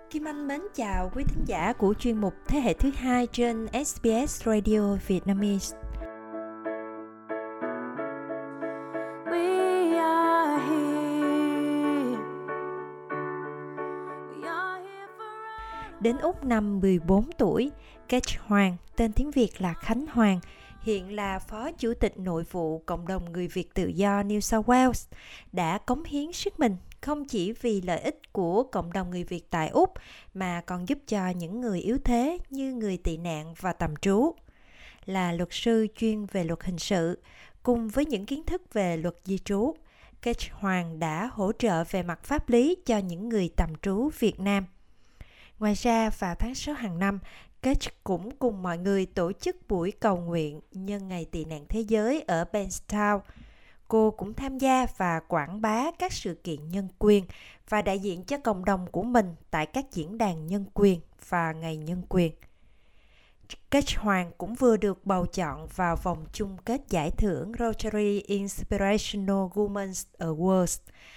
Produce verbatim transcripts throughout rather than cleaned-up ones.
Kim Anh mến chào quý thính giả của chuyên mục Thế hệ thứ hai trên ét bê ét Radio Vietnamese. Đến Úc năm mười bốn tuổi, Kết Hoàng, tên tiếng Việt là Khánh Hoàng, hiện là Phó Chủ tịch Nội vụ Cộng đồng Người Việt Tự do New South Wales, đã cống hiến sức mình không chỉ vì lợi ích của cộng đồng người Việt tại Úc mà còn giúp cho những người yếu thế như người tị nạn và tạm trú. Là luật sư chuyên về luật hình sự, cùng với những kiến thức về luật di trú, Kết Hoàng đã hỗ trợ về mặt pháp lý cho những người tạm trú Việt Nam. Ngoài ra, vào tháng sáu hàng năm, Kết cũng cùng mọi người tổ chức buổi cầu nguyện nhân ngày tị nạn thế giới ở Bankstown. Cô cũng tham gia và quảng bá các sự kiện nhân quyền và đại diện cho cộng đồng của mình tại các diễn đàn nhân quyền và ngày nhân quyền. Kết Hoàng cũng vừa được bầu chọn vào vòng chung kết giải thưởng Rotary Inspirational Women's Awards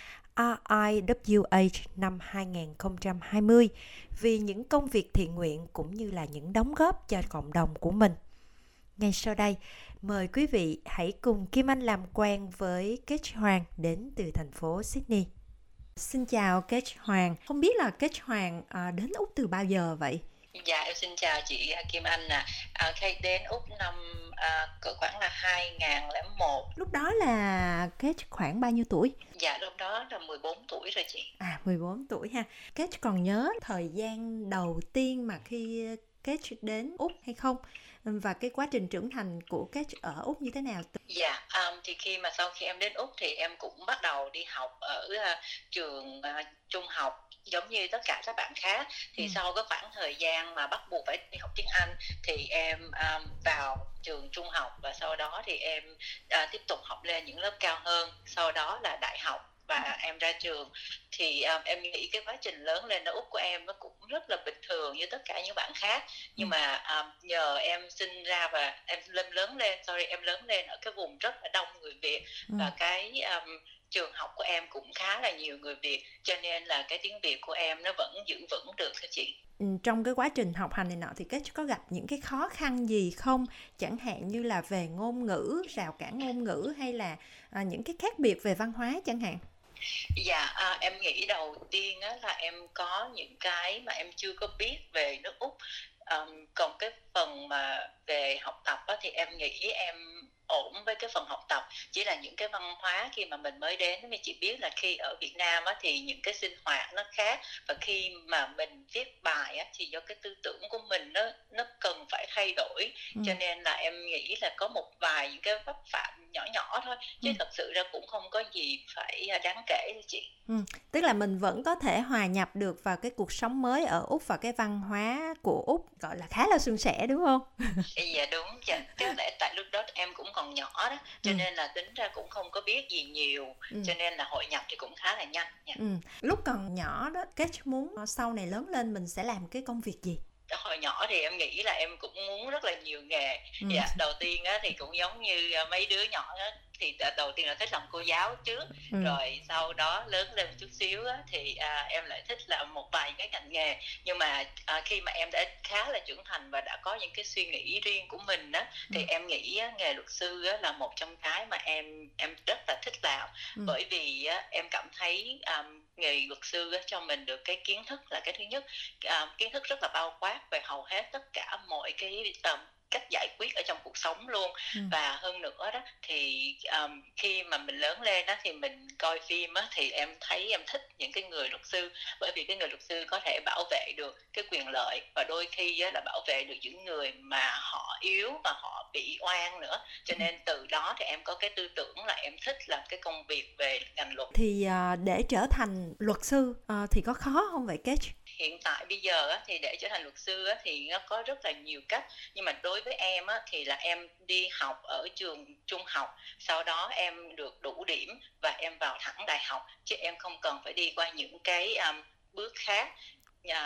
R I W H năm hai không hai không vì những công việc thiện nguyện cũng như là những đóng góp cho cộng đồng của mình. Ngay sau đây, mời quý vị hãy cùng Kim Anh làm quen với Kết Hoàng đến từ thành phố Sydney. Xin chào Kết Hoàng, không biết là Kết Hoàng à, đến Úc từ bao giờ vậy? Dạ, em xin chào chị Kim Anh nè. À, khi đến Úc năm à, cỡ khoảng là hai không không một. Lúc đó là Kết khoảng bao nhiêu tuổi? Dạ, lúc đó là mười bốn tuổi rồi chị. À, mười bốn tuổi ha. Kết còn nhớ thời gian đầu tiên mà khi Kết đến Úc hay không? Và cái quá trình trưởng thành của Kết ở Úc như thế nào? Dạ, um, thì khi mà sau khi em đến Úc thì em cũng bắt đầu đi học ở uh, trường uh, trung học giống như tất cả các bạn khác. Thì ừ. sau cái khoảng thời gian mà bắt buộc phải đi học tiếng Anh thì em um, vào trường trung học và sau đó thì em uh, tiếp tục học lên những lớp cao hơn, sau đó là đại học và em ra trường. Thì um, em nghĩ cái quá trình lớn lên ở Úc của em nó cũng rất là bình thường như tất cả những bạn khác, nhưng ừ. mà um, nhờ em sinh ra và em lên lớn lên sorry em lớn lên ở cái vùng rất là đông người Việt, ừ. và cái um, trường học của em cũng khá là nhiều người Việt, cho nên là cái tiếng Việt của em nó vẫn giữ vững được thưa chị. Ừ, trong cái quá trình học hành này nọ thì Kết có gặp những cái khó khăn gì không? Chẳng hạn như là về ngôn ngữ, rào cản ngôn ngữ hay là à, những cái khác biệt về văn hóa chẳng hạn? Dạ, à, em nghĩ đầu tiên á, là em có những cái mà em chưa có biết về nước Úc. Um, còn cái phần mà về học tập á, thì em nghĩ em ổn với cái phần học tập, chỉ là những cái văn hóa khi mà mình mới đến. Mình chỉ biết là khi ở Việt Nam á, thì những cái sinh hoạt nó khác, và khi mà mình viết bài á, thì do cái tư tưởng của mình nó nó cần phải thay đổi, ừ. cho nên là em nghĩ là có một vài những cái vấp phạm nhỏ nhỏ thôi, chứ ừ. thật sự ra cũng không có gì phải đáng kể đâu chị. Ừ. Tức là mình vẫn có thể hòa nhập được vào cái cuộc sống mới ở Úc và cái văn hóa của Úc gọi là khá là suôn sẻ, đúng không? Dạ đúng, dạ. Tức là tại lúc đó em cũng còn nhỏ đó, cho ừ. nên là tính ra cũng không có biết gì nhiều, ừ. cho nên là hội nhập thì cũng khá là nhanh. Dạ. Ừ. Lúc còn nhỏ đó, Kết muốn sau này lớn lên mình sẽ làm cái công việc gì? Hồi nhỏ thì em nghĩ là em cũng muốn rất là nhiều nghề. ừ. Dạ, đầu tiên á, thì cũng giống như mấy đứa nhỏ á, thì đầu tiên là thích làm cô giáo trước, ừ. rồi sau đó lớn lên một chút xíu á, thì à, em lại thích làm một vài cái ngành nghề. Nhưng mà à, khi mà em đã khá là trưởng thành và đã có những cái suy nghĩ riêng của mình á, thì ừ. em nghĩ á, nghề luật sư á, là một trong cái mà em em rất là thích làm, ừ. bởi vì á, em cảm thấy um, nghề luật sư á, cho mình được cái kiến thức là cái thứ nhất, uh, kiến thức rất là bao quát về hầu hết tất cả mọi cái um, cách giải quyết ở trong cuộc sống luôn, ừ. và hơn nữa đó thì um, khi mà mình lớn lên đó thì mình coi phim á, thì em thấy em thích những cái người luật sư, bởi vì cái người luật sư có thể bảo vệ được cái quyền lợi, và đôi khi á, là bảo vệ được những người mà họ yếu và họ bị oan nữa, cho nên từ đó thì em có cái tư tưởng là em thích làm cái công việc về ngành luật. Thì uh, để trở thành luật sư uh, thì có khó không vậy Kết? Hiện tại bây giờ á, thì để trở thành luật sư á, thì nó có rất là nhiều cách, nhưng mà đối với em á, thì là em đi học ở trường trung học, sau đó em được đủ điểm và em vào thẳng đại học, chứ em không cần phải đi qua những cái um, bước khác. Uh,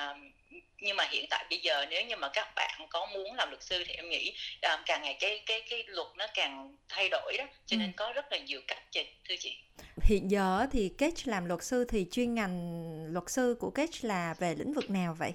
Nhưng mà hiện tại bây giờ nếu như mà các bạn có muốn làm luật sư thì em nghĩ um, càng ngày cái cái cái luật nó càng thay đổi đó, cho nên ừ. có rất là nhiều cách chị, thưa chị. Hiện giờ thì Cage làm luật sư thì chuyên ngành luật sư của Cage là về lĩnh vực nào vậy?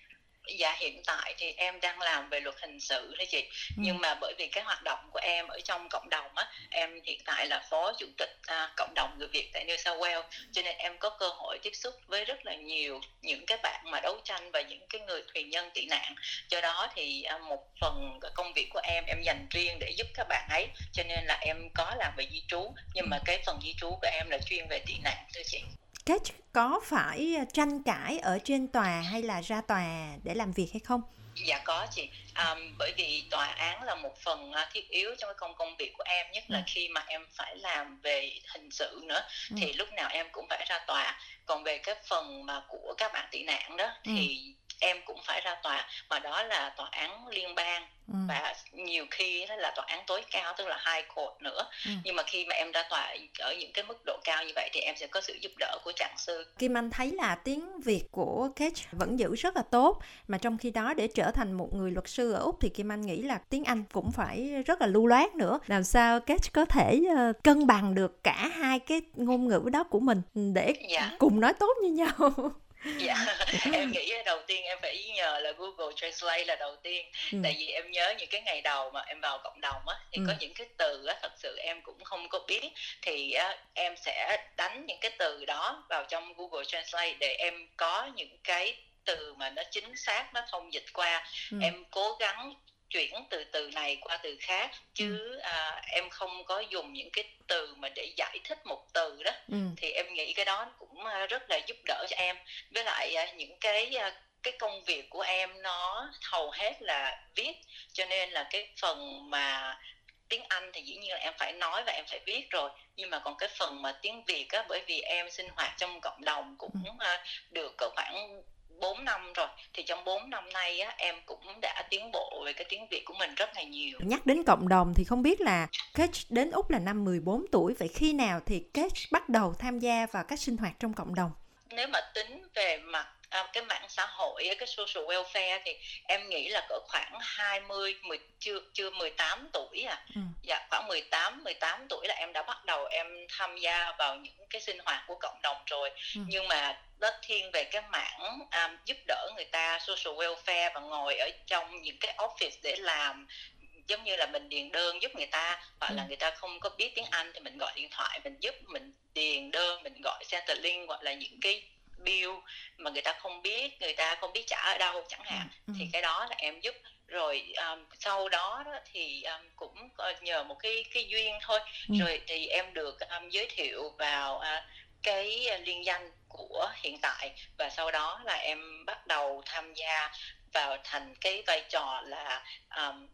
Dạ hiện tại thì em đang làm về luật hình sự thôi chị. ừ. Nhưng mà bởi vì cái hoạt động của em ở trong cộng đồng á, em hiện tại là phó chủ tịch à, cộng đồng người Việt tại New South Wales, cho nên em có cơ hội tiếp xúc với rất là nhiều những cái bạn mà đấu tranh và những cái người thuyền nhân tị nạn. Do đó thì à, một phần công việc của em em dành riêng để giúp các bạn ấy, cho nên là em có làm về di trú, nhưng mà cái phần di trú của em là chuyên về tị nạn thưa chị. Cage có phải tranh cãi ở trên tòa hay là ra tòa để làm việc hay không? Dạ có chị, à, bởi vì tòa án là một phần thiết yếu trong cái công công việc của em, nhất là ừ. khi mà em phải làm về hình sự nữa, ừ. thì lúc nào em cũng phải ra tòa. Còn về cái phần mà của các bạn tị nạn đó ừ. thì em cũng phải ra tòa, mà đó là tòa án liên bang ừ. và nhiều khi đó là tòa án tối cao, tức là High Court nữa. ừ. Nhưng mà khi mà em ra tòa ở những cái mức độ cao như vậy thì em sẽ có sự giúp đỡ của trạng sư. Kim Anh thấy là tiếng Việt của Cage vẫn giữ rất là tốt, mà trong khi đó để trở thành một người luật sư ở Úc thì Kim Anh nghĩ là tiếng Anh cũng phải rất là lưu loát nữa. Làm sao Cage có thể uh, cân bằng được cả hai cái ngôn ngữ đó của mình để dạ. cùng nói tốt như nhau? Dạ, em nghĩ đầu tiên em phải nhờ là Google Translate là đầu tiên. ừ. Tại vì em nhớ những cái ngày đầu mà em vào cộng đồng á, thì ừ. có những cái từ á, thật sự em cũng không có biết. Thì á, em sẽ đánh những cái từ đó vào trong Google Translate để em có những cái từ mà nó chính xác, nó thông dịch qua. ừ. Em cố gắng chuyển từ từ này qua từ khác, chứ à, em không có dùng những cái từ mà để giải thích một từ đó. ừ. Thì em nghĩ cái đó cũng rất là giúp đỡ cho em. Với lại à, những cái à, cái công việc của em nó hầu hết là viết, cho nên là cái phần mà tiếng Anh thì dĩ nhiên là em phải nói và em phải viết rồi, nhưng mà còn cái phần mà tiếng Việt á, bởi vì em sinh hoạt trong cộng đồng cũng à, được khoảng bốn năm rồi, thì trong bốn năm nay á, em cũng đã tiến bộ về cái tiếng Việt của mình rất là nhiều. Nhắc đến cộng đồng thì không biết là Cage đến Úc là năm mười bốn tuổi, vậy khi nào thì Cage bắt đầu tham gia vào các sinh hoạt trong cộng đồng? Nếu mà tính về mặt à, cái mạng xã hội, cái social welfare thì em nghĩ là cỡ khoảng hai mươi, mười, chưa, chưa mười tám tuổi à. ừ. Dạ khoảng mười tám, mười tám tuổi là em đã bắt đầu em tham gia vào những cái sinh hoạt của cộng đồng rồi. ừ. Nhưng mà nó thiên về cái mảng um, giúp đỡ người ta social welfare và ngồi ở trong những cái office để làm, giống như là mình điền đơn giúp người ta, hoặc ừ. là người ta không có biết tiếng Anh thì mình gọi điện thoại mình giúp, mình điền đơn, mình gọi Centrelink, hoặc là những cái bill mà người ta không biết, người ta không biết trả ở đâu chẳng hạn. ừ. Thì cái đó là em giúp. Rồi um, sau đó, đó thì um, cũng nhờ một cái cái duyên thôi. ừ. Rồi thì em được um, giới thiệu vào uh, cái liên danh của hiện tại, và sau đó là em bắt đầu tham gia vào thành cái vai trò là um,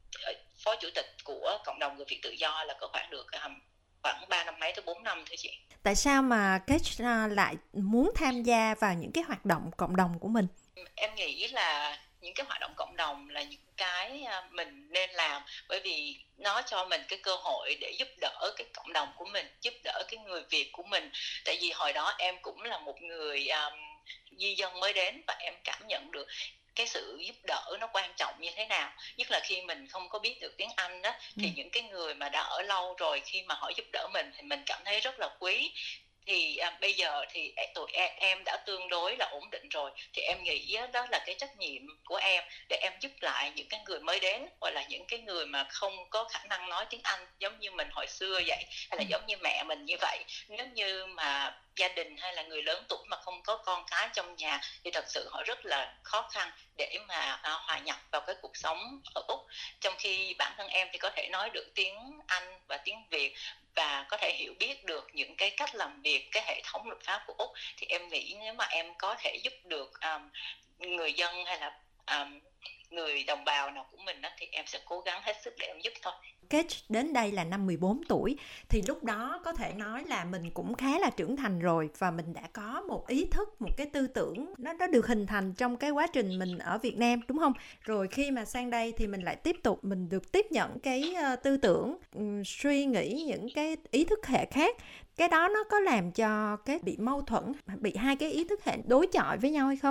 phó chủ tịch của cộng đồng người Việt tự do, là có khoảng được um, khoảng ba năm mấy tới bốn năm thôi chị. Tại sao mà Cage lại muốn tham gia vào những cái hoạt động cộng đồng của mình? Em nghĩ là những cái hoạt động cộng đồng là những cái mình nên làm, bởi vì nó cho mình cái cơ hội để giúp đỡ cái cộng đồng của mình, giúp đỡ cái người Việt của mình. Tại vì hồi đó em cũng là một người um, di dân mới đến, và em cảm nhận được cái sự giúp đỡ nó quan trọng như thế nào. Nhất là khi mình không có biết được tiếng Anh đó, thì ừ. những cái người mà đã ở lâu rồi, khi mà họ giúp đỡ mình thì mình cảm thấy rất là quý. Thì à, bây giờ thì tụi em, em đã tương đối là ổn định rồi, thì em nghĩ đó là cái trách nhiệm của em để em giúp lại những cái người mới đến, hoặc là những cái người mà không có khả năng nói tiếng Anh giống như mình hồi xưa vậy, hay là giống như mẹ mình như vậy. Nếu như mà gia đình hay là người lớn tuổi mà không có con cái trong nhà thì thật sự họ rất là khó khăn để mà à, hòa nhập vào cái cuộc sống ở Úc. Trong khi bản thân em thì có thể nói được tiếng Anh và tiếng Việt, và có thể hiểu biết được những cái cách làm việc, cái hệ thống luật pháp của Úc, thì em nghĩ nếu mà em có thể giúp được um, người dân hay là um, người đồng bào nào của mình đó, thì em sẽ cố gắng hết sức để em giúp thôi. Cage đến đây là năm mười bốn tuổi, thì lúc đó có thể nói là mình cũng khá là trưởng thành rồi, và mình đã có một ý thức, một cái tư tưởng nó nó được hình thành trong cái quá trình mình ở Việt Nam, đúng không? Rồi khi mà sang đây thì mình lại tiếp tục mình được tiếp nhận cái uh, tư tưởng, um, suy nghĩ những cái ý thức hệ khác. Cái đó nó có làm cho cái bị mâu thuẫn, bị hai cái ý thức hệ đối chọi với nhau hay không?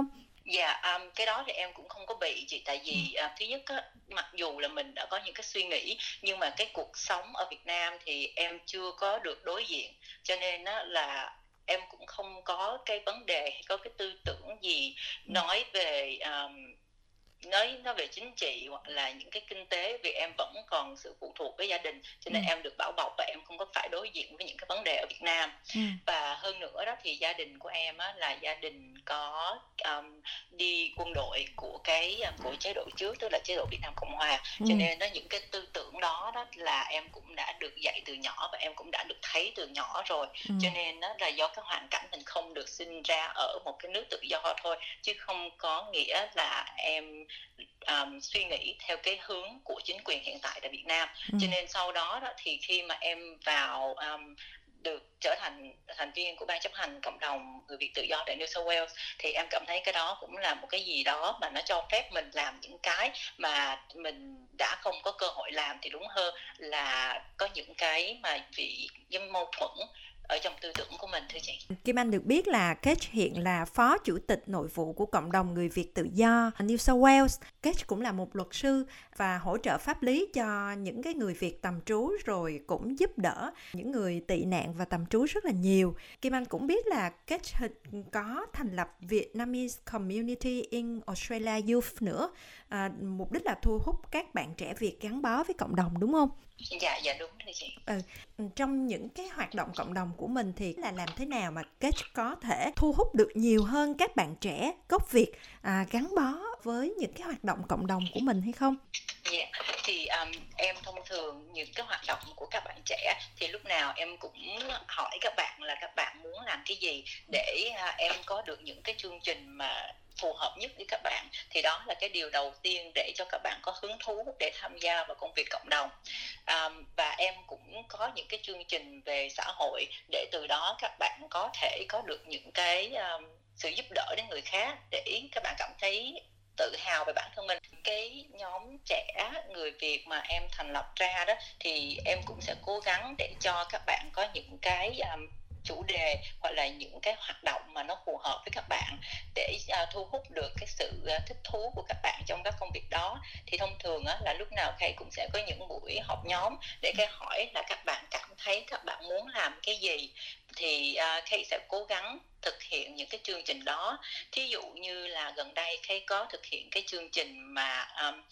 Dạ, um, cái đó thì em cũng không có bị chị, tại vì uh, thứ nhất á, mặc dù là mình đã có những cái suy nghĩ, nhưng mà cái cuộc sống ở Việt Nam thì em chưa có được đối diện, cho nên á, là em cũng không có cái vấn đề hay có cái tư tưởng gì nói về um, nói nói về chính trị hoặc là những cái kinh tế, vì em vẫn còn sự phụ thuộc với gia đình, cho nên ừ. em được bảo bọc và em không có phải đối diện với những cái vấn đề ở Việt Nam. ừ. Và hơn nữa đó thì gia đình của em á, là gia đình có um, đi quân đội của cái của chế độ trước, tức là chế độ Việt Nam Cộng Hòa, ừ. cho nên đó những cái tư tưởng đó đó là em cũng đã được dạy từ nhỏ và em cũng đã được thấy từ nhỏ rồi, ừ. cho nên đó là do cái hoàn cảnh mình không được sinh ra ở một cái nước tự do thôi, chứ không có nghĩa là em Um, suy nghĩ theo cái hướng của chính quyền hiện tại tại Việt Nam. ừ. Cho nên sau đó, đó thì khi mà em vào um, được trở thành thành viên của ban chấp hành cộng đồng người Việt tự do tại New South Wales, thì em cảm thấy cái đó cũng là một cái gì đó mà nó cho phép mình làm những cái mà mình đã không có cơ hội làm, thì đúng hơn là có những cái mà vì những mâu thuẫn ở trong tư tưởng của mình, thưa chị. Kim Anh được biết là Kate hiện là phó chủ tịch nội vụ của cộng đồng người Việt tự do New South Wales. Kate cũng là một luật sư và hỗ trợ pháp lý cho những cái người Việt tạm trú, rồi cũng giúp đỡ những người tị nạn và tạm trú rất là nhiều. Kim Anh cũng biết là Kate có thành lập Vietnamese Community in Australia Youth nữa. À, mục đích là thu hút các bạn trẻ Việt gắn bó với cộng đồng, đúng không? Dạ, dạ đúng thưa chị. Ừ. Trong những cái hoạt động cộng đồng của mình thì là làm thế nào mà Kate có thể thu hút được nhiều hơn các bạn trẻ gốc Việt à, gắn bó với những cái hoạt động cộng đồng của mình hay không? Yeah. Thì um, em thông thường những cái hoạt động của các bạn trẻ thì lúc nào em cũng hỏi các bạn là các bạn muốn làm cái gì để uh, em có được những cái chương trình mà phù hợp nhất với các bạn, thì đó là cái điều đầu tiên để cho các bạn có hứng thú để tham gia vào công việc cộng đồng. Um, và em cũng có những cái chương trình về xã hội để từ đó các bạn có thể có được những cái um, sự giúp đỡ đến người khác, để các bạn cảm thấy tự hào về bản thân mình. Cái nhóm trẻ người Việt mà em thành lập ra đó thì em cũng sẽ cố gắng để cho các bạn có những cái um, chủ đề hoặc là những cái hoạt động mà nó phù hợp với các bạn, để uh, thu hút được cái sự uh, thích thú của các bạn trong các công việc đó. Thì thông thường uh, là lúc nào Kay cũng sẽ có những buổi họp nhóm để Kay hỏi là các bạn cảm thấy các bạn muốn làm cái gì, thì uh, Kay sẽ cố gắng thực hiện những cái chương trình đó. Thí dụ như là gần đây Kay có thực hiện cái chương trình mà um,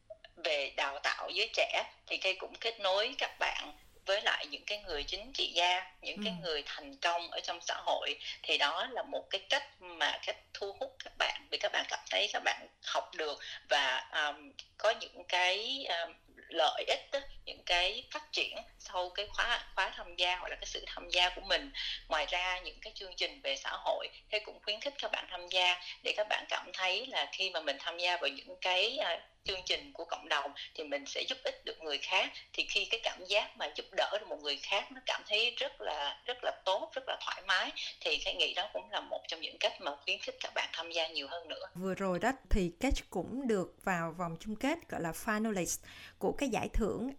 về đào tạo giới trẻ, thì Kay cũng kết nối các bạn với lại những cái người chính trị gia, những ừ. cái người thành công ở trong xã hội. Thì đó là một cái cách mà cách thu hút các bạn, vì các bạn cảm thấy các bạn học được và um, có những cái um, lợi ích đó, những cái phát triển sau cái khóa khóa tham gia hoặc là cái sự tham gia của mình. Ngoài ra những cái chương trình về xã hội thì cũng khuyến khích các bạn tham gia, để các bạn cảm thấy là khi mà mình tham gia vào những cái uh, chương trình của cộng đồng thì mình sẽ giúp ích được người khác. Thì khi cái cảm giác mà giúp đỡ được một người khác nó cảm thấy rất là rất là tốt, rất là thoải mái, thì cái nghĩ đó cũng là một trong những cách mà khuyến khích các bạn tham gia nhiều hơn nữa. Vừa rồi đó thì Kate cũng được vào vòng chung kết gọi là finalist của cái giải thưởng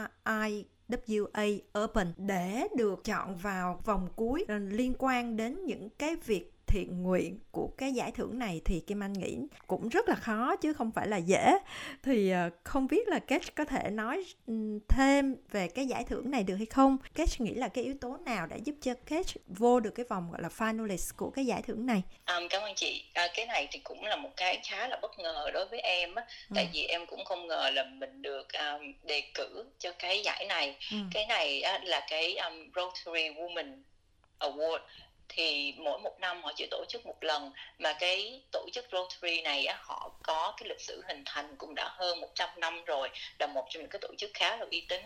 I W A Urban để được chọn vào vòng cuối liên quan đến những cái việc thiện nguyện của cái giải thưởng này. Thì Kim Anh nghĩ cũng rất là khó chứ không phải là dễ. Thì không biết là Kate có thể nói thêm về cái giải thưởng này được hay không? Kate nghĩ là cái yếu tố nào đã giúp cho Kate vô được cái vòng gọi là finalist của cái giải thưởng này? Um, cảm ơn chị. À, cái này thì cũng là một cái khá là bất ngờ đối với em á, ừ. tại vì em cũng không ngờ là mình được um, đề cử cho cái giải này. Ừ. Cái này á, là cái um, Rotary Women Award. Thì mỗi một năm họ chỉ tổ chức một lần, mà cái tổ chức Rotary này á, họ có cái lịch sử hình thành cũng đã hơn một trăm năm rồi, là một trong những cái tổ chức khá là uy tín.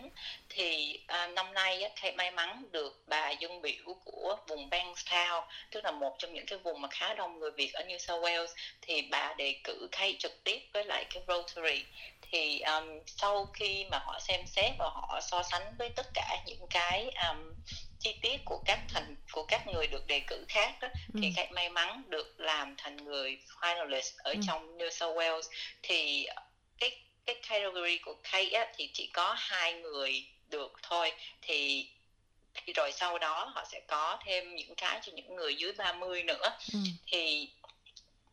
Thì à, năm nay á, Kay may mắn được bà dân biểu của vùng Bankstown, tức là một trong những cái vùng mà khá đông người Việt ở New South Wales, thì bà đề cử Kay trực tiếp với lại cái Rotary. Thì um, sau khi mà họ xem xét và họ so sánh với tất cả những cái um, chi tiết của các thành của các người được đề cử khác đó, ừ. thì Kate may mắn được làm thành người finalist ở ừ. trong New South Wales. Thì cái cái category của Kate á, thì chỉ có hai người được thôi. Thì thì rồi sau đó họ sẽ có thêm những cái cho những người dưới ba mươi nữa. Ừ. Thì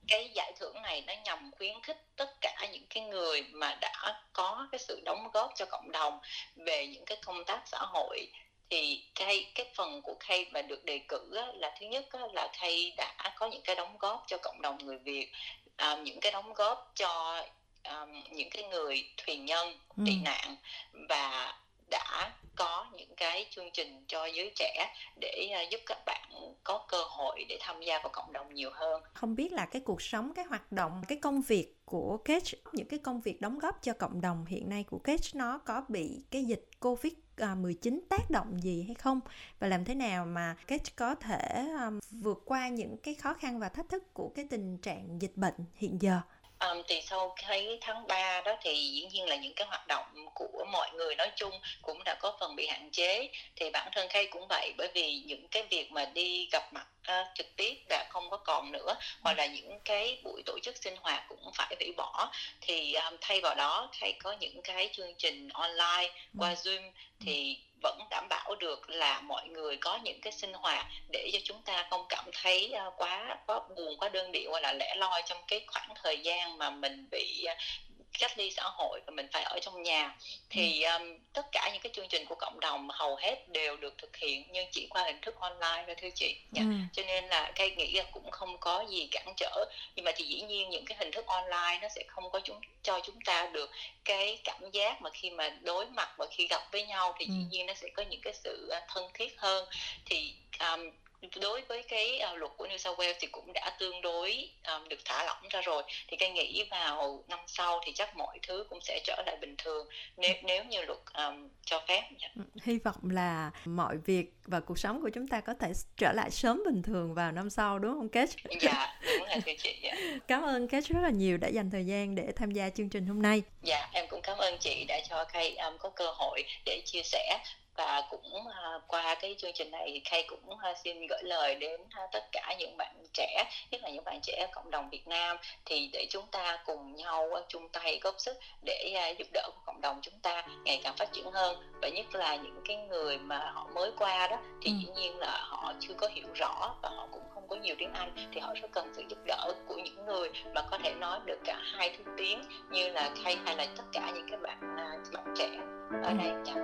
cái giải thưởng này nó nhằm khuyến khích tất cả những cái người mà đã có cái sự đóng góp cho cộng đồng về những cái công tác xã hội. Thì cái, cái phần của Kay mà được đề cử á, là thứ nhất á, là Kay đã có những cái đóng góp cho cộng đồng người Việt, à, những cái đóng góp cho um, những cái người thuyền nhân tị ừ. nạn, và đã có những cái chương trình cho giới trẻ để uh, giúp các bạn có cơ hội để tham gia vào cộng đồng nhiều hơn. Không biết là cái cuộc sống, cái hoạt động, cái công việc của Cage, những cái công việc đóng góp cho cộng đồng hiện nay của Cage nó có bị cái dịch covid mười chín tác động gì hay không? Và làm thế nào mà Cage có thể um, vượt qua những cái khó khăn và thách thức của cái tình trạng dịch bệnh hiện giờ? Um, thì sau cái tháng ba đó thì dĩ nhiên là những cái hoạt động của mọi người nói chung cũng đã có phần bị hạn chế. Thì bản thân Kay cũng vậy, bởi vì những cái việc mà đi gặp mặt uh, trực tiếp đã không có còn nữa, hoặc là những cái buổi tổ chức sinh hoạt cũng phải hủy bỏ. Thì um, thay vào đó Kay có những cái chương trình online qua Zoom, thì vẫn đảm bảo được là mọi người có những cái sinh hoạt để cho chúng ta không cảm thấy uh, quá quá buồn, quá đơn điệu hoặc là lẻ loi trong cái khoảng thời gian mà mình bị uh, cách ly xã hội và mình phải ở trong nhà. Thì um, tất cả những cái chương trình của cộng đồng hầu hết đều được thực hiện, nhưng chỉ qua hình thức online thôi thưa chị. Yeah. Ừ. Cho nên là cái nghĩ là cũng không có gì cản trở. Nhưng mà thì dĩ nhiên những cái hình thức online nó sẽ không có chúng cho chúng ta được cái cảm giác mà khi mà đối mặt và khi gặp với nhau thì dĩ nhiên nó sẽ có những cái sự thân thiết hơn. Thì um, đối với cái uh, luật của New South Wales thì cũng đã tương đối um, được thả lỏng ra rồi. Thì cái nghĩ vào năm sau thì chắc mọi thứ cũng sẽ trở lại bình thường nếu nếu như luật um, cho phép. Hy vọng là mọi việc và cuộc sống của chúng ta có thể trở lại sớm bình thường vào năm sau, đúng không Cage? Dạ, đúng rồi thưa chị. Dạ. Cảm ơn Cage rất là nhiều đã dành thời gian để tham gia chương trình hôm nay. Dạ, em cũng cảm ơn chị đã cho Kay um, có cơ hội để chia sẻ. Và cũng uh, qua cái chương trình này thì Kay cũng uh, xin gửi lời đến uh, tất cả những bạn trẻ, nhất là những bạn trẻ cộng đồng Việt Nam, thì để chúng ta cùng nhau uh, chung tay góp sức để uh, giúp đỡ cộng đồng chúng ta ngày càng phát triển hơn. Và nhất là những cái người mà họ mới qua đó thì dĩ nhiên là họ chưa có hiểu rõ và họ cũng không có nhiều tiếng Anh, thì họ rất cần sự giúp đỡ của những người mà có thể nói được cả hai thứ tiếng như là Kay hay là tất cả những cái bạn uh, bạn trẻ ở đây. Yeah.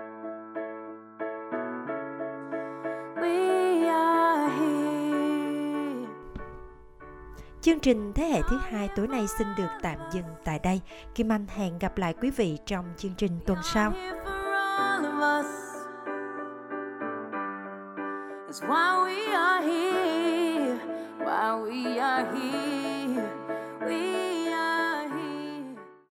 Chương trình Thế hệ thứ hai tối nay xin được tạm dừng tại đây. Kim Anh hẹn gặp lại quý vị trong chương trình tuần sau. It's why we are here, why we are here.